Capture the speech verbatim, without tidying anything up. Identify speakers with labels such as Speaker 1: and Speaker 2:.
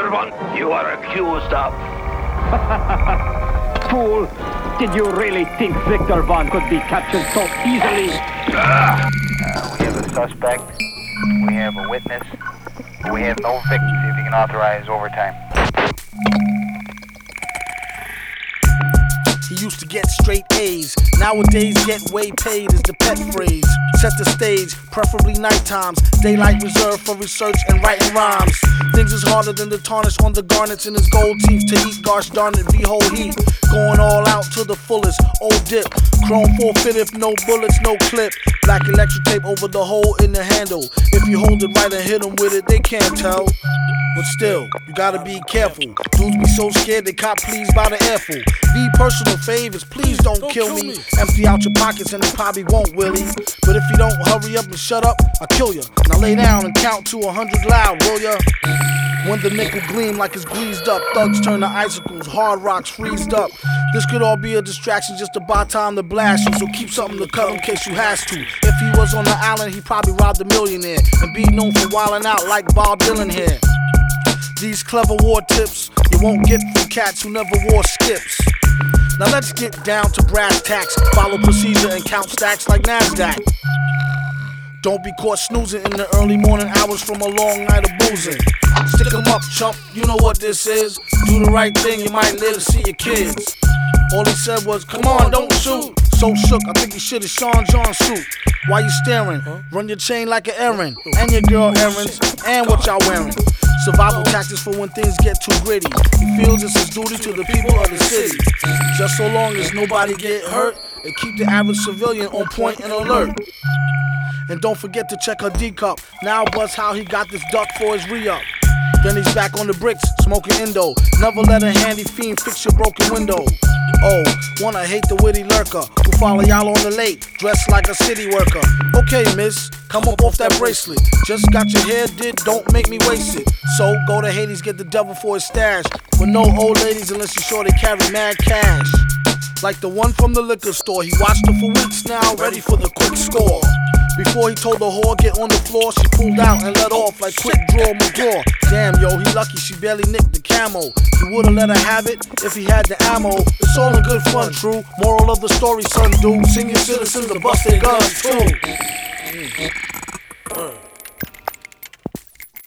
Speaker 1: Victor Von, you are accused of...
Speaker 2: Fool! Did you really think Victor Von could be captured so easily?
Speaker 1: Ah.
Speaker 3: Uh, we have a suspect, we have a witness, but we have no victims. See if you can authorize overtime.
Speaker 4: He used to get straight A's. Nowadays, get way paid is the pet phrase. Set the stage, preferably night times. Daylight reserved for research and writing rhymes. Things is harder than the tarnish on the garnets in his gold teeth to eat. Gosh darn it, behold heat. Going all out to the fullest. Old dip. Chrome forfeit if no bullets, no clip. Black electric tape over the hole in the handle. If you hold it right and hit them with it, they can't tell. But still, you gotta be careful. Dudes be so scared they cop pleased by the airful. Be personal favors, please don't, don't kill, kill me. me. Empty out your pockets and they probably won't, Willie. But if you don't hurry up and shut up, I'll kill ya. Now lay down and count to a hundred loud, will ya? When the nickel gleam like it's greased up, thugs turn to icicles, hard rocks freezed up. This could all be a distraction just to buy time to blast you, so keep something to cut in case you has to. If he was on the island, he probably robbed a millionaire and be known for wildin' out like Bob Dylan here. These clever war tips you won't get from cats who never wore skips. Now let's get down to brass tacks, follow procedure and count stacks like NASDAQ. Don't be caught snoozing in the early morning hours from a long night of boozing. Stick 'em up, chump, you know what this is. Do the right thing, you might live to see your kids. All he said was, come on, don't shoot. So shook, I think he should have Sean John suit. Why you staring? Run your chain like an errand. And your girl errands, and what y'all wearing. Survival tactics for when things get too gritty. He feels it's his duty to the people of the city. Just so long as nobody get hurt, and keep the average civilian on point and alert. And don't forget to check her D-cup. Now buzz how he got this duck for his re-up. Then he's back on the bricks, smoking Indo. Never let a handy fiend fix your broken window. Oh, wanna hate the witty lurker who follow y'all on the lake, dressed like a city worker. Okay, miss, come up off that bracelet. Just got your hair did, don't make me waste it. So go to Hades, get the devil for his stash. But no old ladies unless you're sure they carry mad cash. Like the one from the liquor store, he watched her for weeks now, ready for the quick score. Before he told the whore get on the floor, she pulled out and let off like quick draw McGraw. Damn yo, he lucky she barely nicked the camo. He would've let her have it if he had the ammo. It's all in good fun, true. Moral of the story, son, dude. Senior citizens to bust their guns too.